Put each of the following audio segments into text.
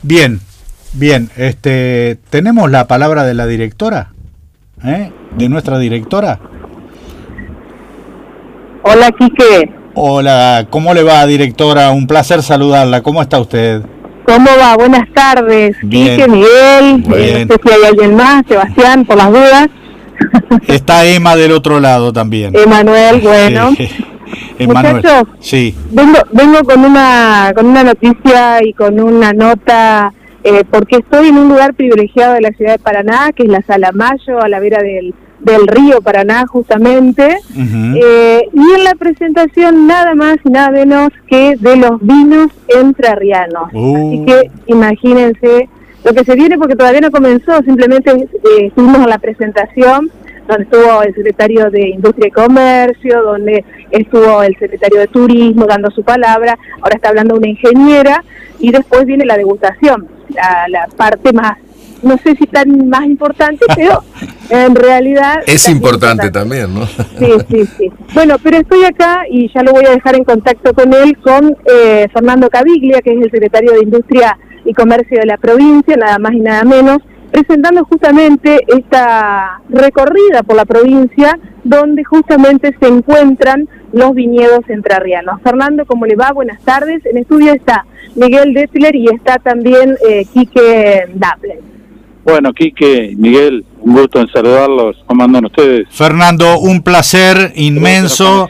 Bien, bien. ¿Tenemos la palabra de la directora? ¿De nuestra directora? Hola, Quique. Hola, ¿cómo le va, directora? Un placer saludarla. ¿Cómo está usted? ¿Cómo va? Buenas tardes. Bien. Quique, Miguel, Bien. no sé si hay alguien más, Sebastián, por las dudas. Está Emma del otro lado también. Emanuel, bueno. Emanuel. Muchachos, sí. vengo con una noticia y con una nota, porque estoy en un lugar privilegiado de la ciudad de Paraná, que es la Sala Mayo, a la vera del río Paraná, justamente. Uh-huh. Y en la presentación nada más y nada menos que de los vinos entrerrianos. Así que imagínense lo que se viene, porque todavía no comenzó, simplemente estuvimos en la presentación, donde estuvo el secretario de Industria y Comercio, donde estuvo el secretario de Turismo dando su palabra, ahora está hablando una ingeniera, y después viene la degustación, la parte más, no sé si tan más importante, pero en realidad... Es importante también, ¿no? Sí. Bueno, pero estoy acá y ya lo voy a dejar en contacto con él, con Fernando Caviglia, que es el secretario de Industria y Comercio de la provincia, nada más y nada menos, presentando justamente esta recorrida por la provincia, donde justamente se encuentran los viñedos entrerrianos. Fernando, ¿cómo le va? Buenas tardes. En estudio está Miguel Dettler y está también Quique Dapple. Bueno, Quique, Miguel, un gusto en saludarlos. ¿Cómo andan ustedes? Fernando, un placer inmenso.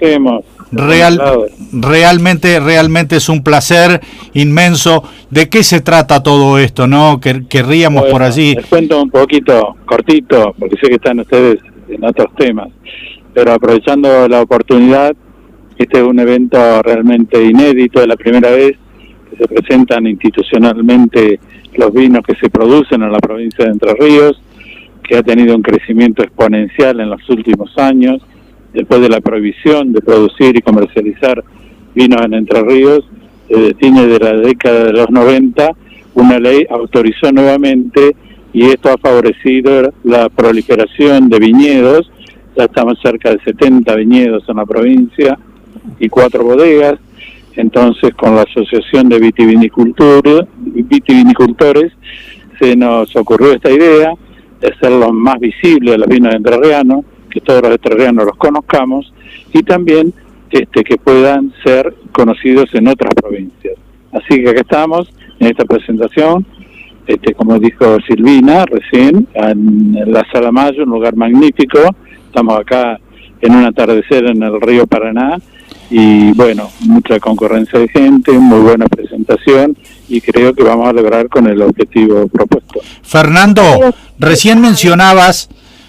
Realmente es un placer inmenso. ¿De qué se trata todo esto, no? Querríamos por allí. Les cuento un poquito, cortito, porque sé que están ustedes en otros temas, pero aprovechando la oportunidad, este es un evento realmente inédito, es la primera vez que se presentan institucionalmente los vinos que se producen en la provincia de Entre Ríos, que ha tenido un crecimiento exponencial en los últimos años. Después de la prohibición de producir y comercializar vinos en Entre Ríos, tiene de la década de los 90, una ley autorizó nuevamente, y esto ha favorecido la proliferación de viñedos. Ya estamos cerca de 70 viñedos en la provincia y 4 bodegas. Entonces, con la Asociación de Vitivinicultores, se nos ocurrió esta idea de hacerlos más visibles a los vinos entrerrianos, que todos los entrerrianos los conozcamos, y también que puedan ser conocidos en otras provincias. Así que acá estamos en esta presentación, como dijo Silvina recién, en la Sala Mayo, un lugar magnífico. Estamos acá en un atardecer en el río Paraná, y bueno, mucha concurrencia de gente, muy buena presentación, y creo que vamos a lograr con el objetivo propuesto. Fernando, recién mencionabas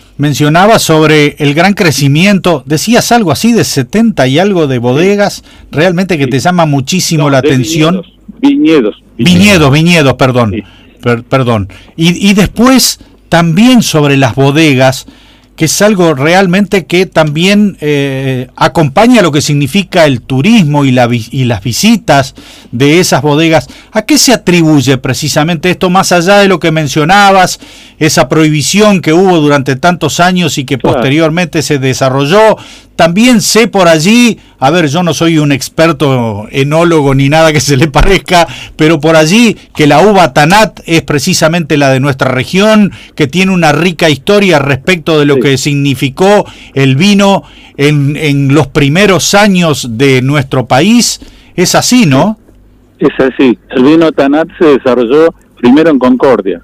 sobre el gran crecimiento, decías algo así de 70 y algo de bodegas, realmente que te llama muchísimo la atención. Viñedos, perdón. Sí. Perdón. Y después también sobre las bodegas, que es algo realmente que también acompaña lo que significa el turismo y las visitas de esas bodegas. ¿A qué se atribuye precisamente esto, más allá de lo que mencionabas, esa prohibición que hubo durante tantos años y que posteriormente se desarrolló? También sé por allí, a ver, yo no soy un experto enólogo ni nada que se le parezca, pero por allí que la uva Tanat es precisamente la de nuestra región, que tiene una rica historia respecto de lo que significó el vino en los primeros años de nuestro país. Es así, ¿no? Es así. El vino Tanat se desarrolló primero en Concordia.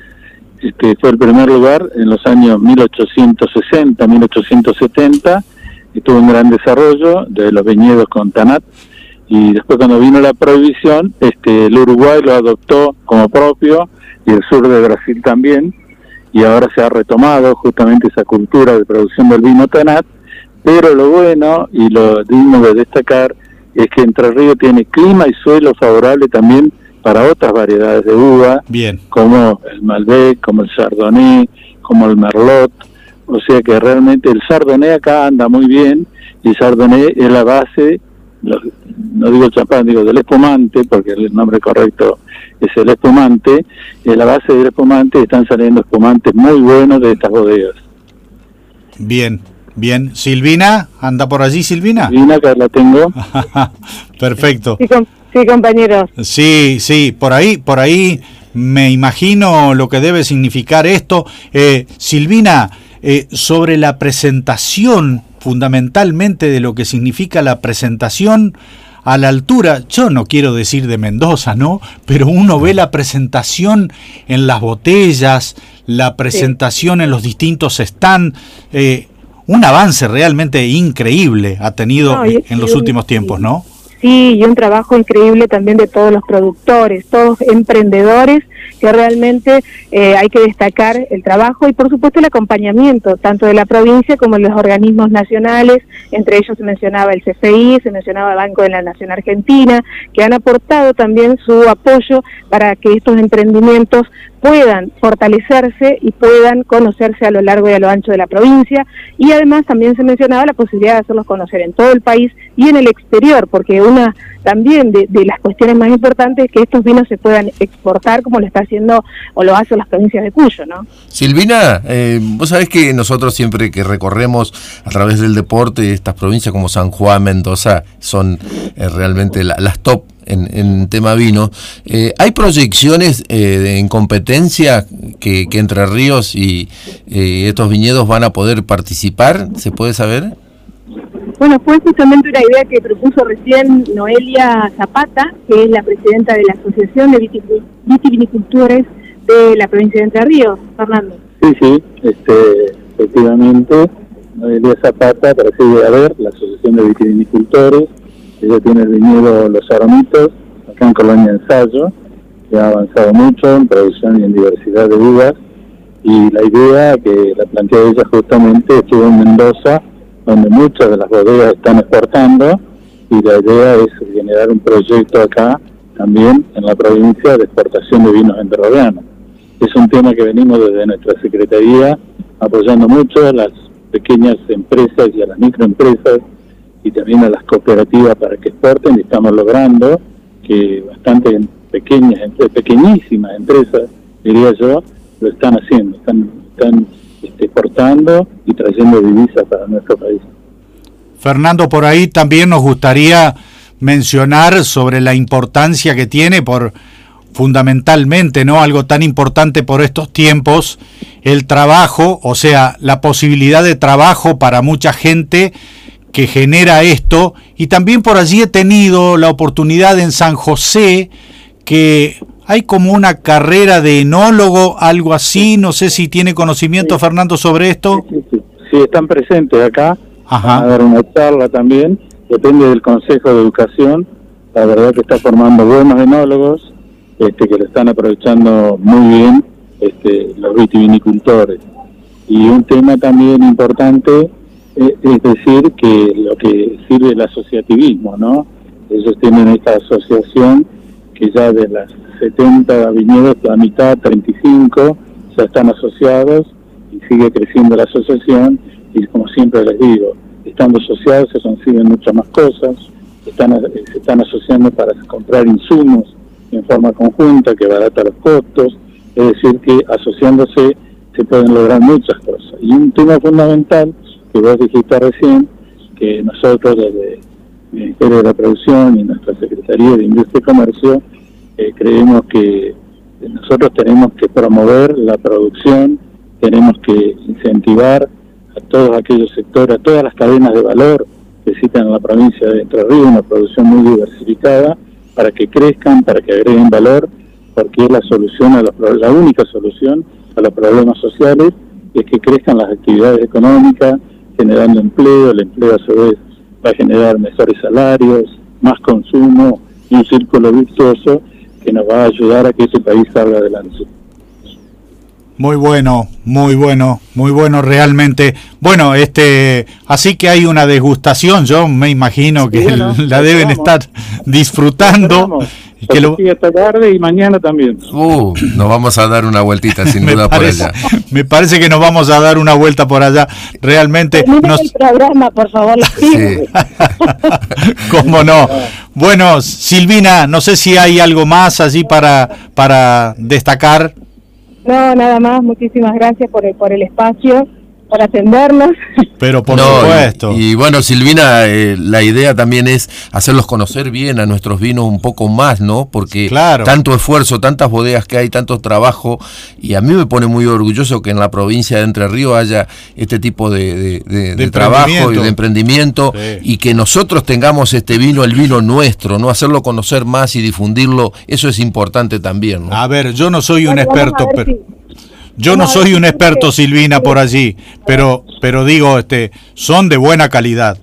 Fue el primer lugar en los años 1860, 1870, y tuvo un gran desarrollo de los viñedos con Tanat, y después, cuando vino la prohibición, el Uruguay lo adoptó como propio, y el sur de Brasil también, y ahora se ha retomado justamente esa cultura de producción del vino Tanat. Pero lo bueno y lo digno de destacar es que Entre Ríos tiene clima y suelo favorable también para otras variedades de uva, bien, como el Malbec, como el Chardonnay, como el Merlot. O sea que realmente el Chardonnay acá anda muy bien, y Chardonnay es la base, no digo champán, digo del espumante, porque el nombre correcto es el espumante. Es la base del espumante, y están saliendo espumantes muy buenos de estas bodegas. Bien. Silvina, ¿anda por allí, Silvina? Silvina, acá la tengo. Perfecto. Sí, compañeros. Sí, por ahí me imagino lo que debe significar esto. Silvina, sobre la presentación, fundamentalmente de lo que significa la presentación a la altura, yo no quiero decir de Mendoza, ¿no? Pero uno ve la presentación en las botellas, la presentación en los distintos stands, un avance realmente increíble ha tenido en los últimos tiempos, ¿no? Sí, y un trabajo increíble también de todos los productores, todos emprendedores, que realmente hay que destacar el trabajo y por supuesto el acompañamiento, tanto de la provincia como de los organismos nacionales, entre ellos se mencionaba el CFI, se mencionaba el Banco de la Nación Argentina, que han aportado también su apoyo para que estos emprendimientos puedan fortalecerse y puedan conocerse a lo largo y a lo ancho de la provincia, y además también se mencionaba la posibilidad de hacerlos conocer en todo el país y en el exterior, porque una también de las cuestiones más importantes es que estos vinos se puedan exportar como lo está haciendo o lo hacen las provincias de Cuyo, ¿no? Silvina, vos sabés que nosotros siempre que recorremos a través del deporte estas provincias como San Juan, Mendoza, son realmente las top en tema vino. ¿Hay proyecciones en competencia que Entre Ríos y estos viñedos van a poder participar? ¿Se puede saber? Bueno, fue justamente una idea que propuso recién Noelia Zapata, que es la presidenta de la Asociación de Vitivinicultores de la provincia de Entre Ríos. Fernando. Sí, efectivamente, Noelia Zapata preside a ver la Asociación de Vitivinicultores. Ella tiene el viñedo Los Aromitos, acá en Colonia Ensayo, que ha avanzado mucho en producción y en diversidad de uvas, y la idea que la planteó ella justamente estuvo en Mendoza, donde muchas de las bodegas están exportando, y la idea es generar un proyecto acá también en la provincia de exportación de vinos entrerrianos. Es un tema que venimos desde nuestra Secretaría apoyando mucho a las pequeñas empresas y a las microempresas y también a las cooperativas para que exporten, y estamos logrando que bastante pequeñísimas empresas, diría yo, lo están haciendo, están exportando y trayendo divisas para nuestro país. Fernando, por ahí también nos gustaría mencionar sobre la importancia que tiene fundamentalmente, ¿no? Algo tan importante por estos tiempos, el trabajo, o sea, la posibilidad de trabajo para mucha gente que genera esto, y también por allí he tenido la oportunidad en San José, que hay como una carrera de enólogo, algo así, no sé si tiene conocimiento, sí, Fernando, sobre esto. Sí, están presentes acá. Ajá. Van a dar una charla también, depende del Consejo de Educación, la verdad que está formando buenos enólogos, que lo están aprovechando muy bien los vitivinicultores. Y un tema también importante es decir que lo que sirve el asociativismo, ¿no? Ellos tienen esta asociación que ya de las 70 viñedos, la mitad, 35, ya están asociados y sigue creciendo la asociación, y como siempre les digo, estando asociados se consiguen muchas más cosas, se están asociando para comprar insumos en forma conjunta que barata los costos, es decir que asociándose se pueden lograr muchas cosas. Y un tema fundamental que vos dijiste recién, que nosotros desde el Ministerio de la Producción y nuestra Secretaría de Industria y Comercio creemos que nosotros tenemos que promover la producción, tenemos que incentivar a todos aquellos sectores, a todas las cadenas de valor que existen en la provincia de Entre Ríos, una producción muy diversificada, para que crezcan, para que agreguen valor, porque es la solución la única solución a los problemas sociales, es que crezcan las actividades económicas, generando empleo. El empleo a su vez va a generar mejores salarios, más consumo y un círculo virtuoso que nos va a ayudar a que este país salga adelante. Muy bueno realmente. Bueno, así que hay una degustación, yo me imagino que bueno, la deben estar disfrutando. Que esta tarde y mañana también. Nos vamos a dar una vueltita sin duda por allá. Me parece que nos vamos a dar una vuelta por allá. Realmente. El programa, por favor. Sí. ¿Cómo no? Bueno, Silvina, no sé si hay algo más allí para destacar. No, nada más. Muchísimas gracias por el espacio por atendernos. Pero por supuesto. Y bueno, Silvina, la idea también es hacerlos conocer bien a nuestros vinos un poco más, ¿no? Porque tanto esfuerzo, tantas bodegas que hay, tanto trabajo, y a mí me pone muy orgulloso que en la provincia de Entre Ríos haya este tipo de trabajo y de emprendimiento, y que nosotros tengamos este vino, el vino nuestro, ¿no? Hacerlo conocer más y difundirlo, eso es importante también, ¿no? A ver, yo no soy un experto, pero... Yo no soy un experto, Silvina, por allí, pero digo, son de buena calidad,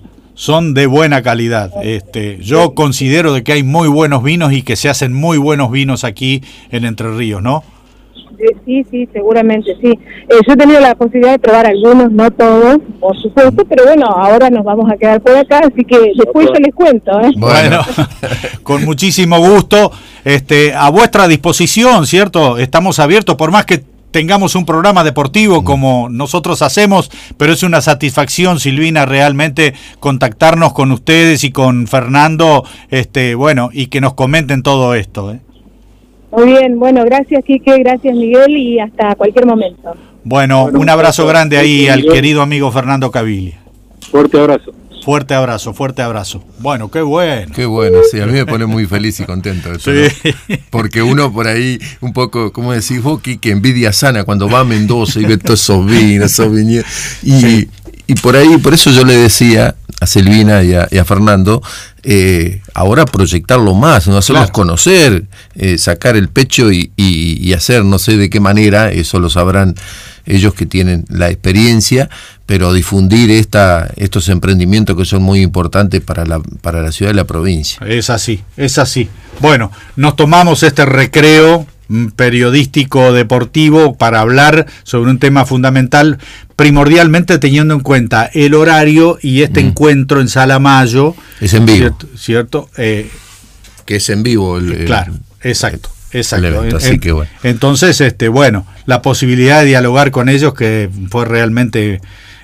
yo considero de que hay muy buenos vinos y que se hacen muy buenos vinos aquí en Entre Ríos, ¿no? Sí, seguramente, sí. Yo he tenido la posibilidad de probar algunos, no todos, por supuesto, pero bueno, ahora nos vamos a quedar por acá, así que después yo les cuento, ¿eh? Bueno, con muchísimo gusto, a vuestra disposición, ¿cierto? Estamos abiertos, por más que tengamos un programa deportivo como nosotros hacemos, pero es una satisfacción, Silvina, realmente contactarnos con ustedes y con Fernando, bueno, y que nos comenten todo esto, ¿eh? Muy bien, bueno, gracias Quique, gracias Miguel, y hasta cualquier momento. Bueno, un abrazo grande ahí al querido amigo Fernando Caviglia. Fuerte abrazo. Fuerte abrazo. Bueno, qué bueno. Qué bueno, sí, a mí me pone muy feliz y contento esto, sí. ¿No? Porque uno por ahí, un poco, ¿cómo decís vos, que envidia sana cuando va a Mendoza y ve todos esos vinos, esos viñedos. Y por ahí, por eso yo le decía a Silvina y a Fernando, ahora proyectarlo más, ¿no? Hacerlos conocer, sacar el pecho y hacer, no sé de qué manera, eso lo sabrán ellos que tienen la experiencia, pero difundir estos emprendimientos que son muy importantes para la ciudad y la provincia. Es así. Bueno, nos tomamos este recreo periodístico deportivo para hablar sobre un tema fundamental, primordialmente teniendo en cuenta el horario y este encuentro en Sala Mayo. Es en vivo. ¿Cierto? Que es en vivo. Claro, exacto. Evento, así que bueno. Entonces, bueno, la posibilidad de dialogar con ellos, que fue realmente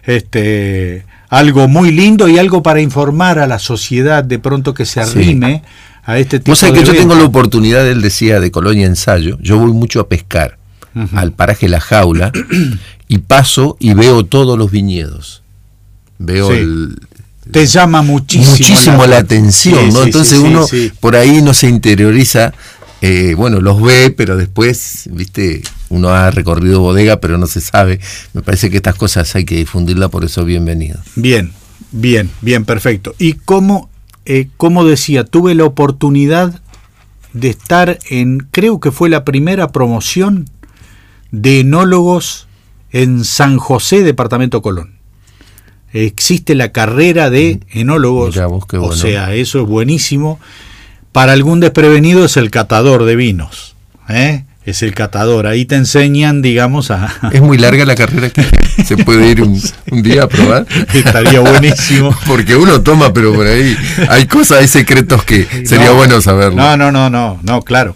algo muy lindo y algo para informar a la sociedad de pronto que se arrime a este tipo de... Vos sabés que yo tengo la oportunidad, él decía, de Colonia Ensayo, yo voy mucho a pescar al paraje La Jaula y paso y veo todos los viñedos. Veo te llama muchísimo la atención, ¿no? Entonces uno por ahí no se interioriza. Bueno, los ve, pero después, viste, uno ha recorrido bodega, pero no se sabe. Me parece que estas cosas hay que difundirlas, por eso bienvenido. Bien, perfecto. Y como decía, tuve la oportunidad de estar creo que fue la primera promoción de enólogos en San José, departamento Colón. Existe la carrera de enólogos, mirá vos, qué bueno. O sea, eso es buenísimo. Para algún desprevenido es el catador de vinos, es el catador, ahí te enseñan, digamos, Es muy larga la carrera, que se puede ir un día a probar. Estaría buenísimo. Porque uno toma, pero por ahí hay cosas, hay secretos que sería bueno saberlo. No, claro.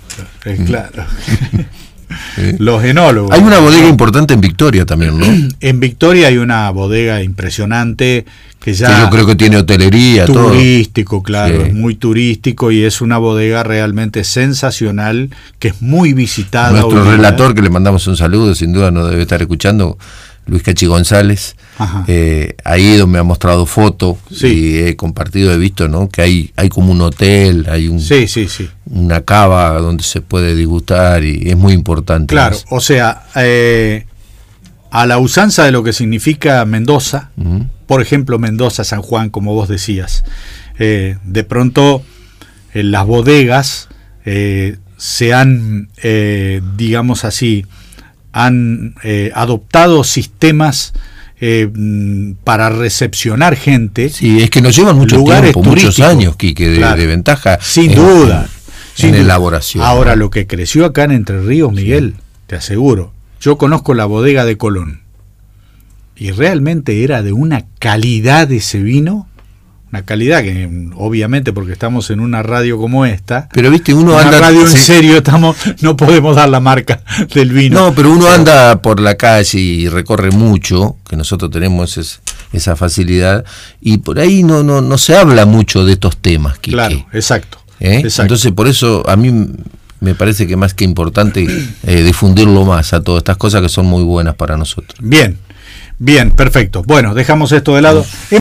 Los enólogos. Hay una bodega importante en Victoria también, ¿no? En Victoria hay una bodega impresionante que yo creo que tiene hotelería, turístico, todo. Claro, muy turístico, y es una bodega realmente sensacional, que es muy visitada. Nuestro relator, que le mandamos un saludo, sin duda nos debe estar escuchando, Luis Cachi González, ahí donde me ha mostrado fotos y he compartido, he visto, ¿no? Que hay como un hotel, hay una cava donde se puede disgustar, y es muy importante. Claro, o sea, a la usanza de lo que significa Mendoza, por ejemplo Mendoza, San Juan, como vos decías, de pronto las bodegas se han, digamos así, han adoptado sistemas para recepcionar gente. Sí, es que nos llevan mucho tiempo, muchos años, Quique, de ventaja. Sin duda. En elaboración. Ahora, lo que creció acá en Entre Ríos, Miguel, te aseguro, yo conozco la bodega de Colón, y realmente era de una calidad ese vino, una calidad que obviamente, porque estamos en una radio como esta, pero viste, uno anda radio en serio, no podemos dar la marca del vino. No, pero uno anda por la calle y recorre mucho, que nosotros tenemos esa facilidad, y por ahí no se habla mucho de estos temas, Quique. Claro, exacto. Entonces, por eso a mí me parece que más que importante difundirlo más a todas estas cosas que son muy buenas para nosotros. Bien, Bien, perfecto. Bueno, dejamos esto de lado.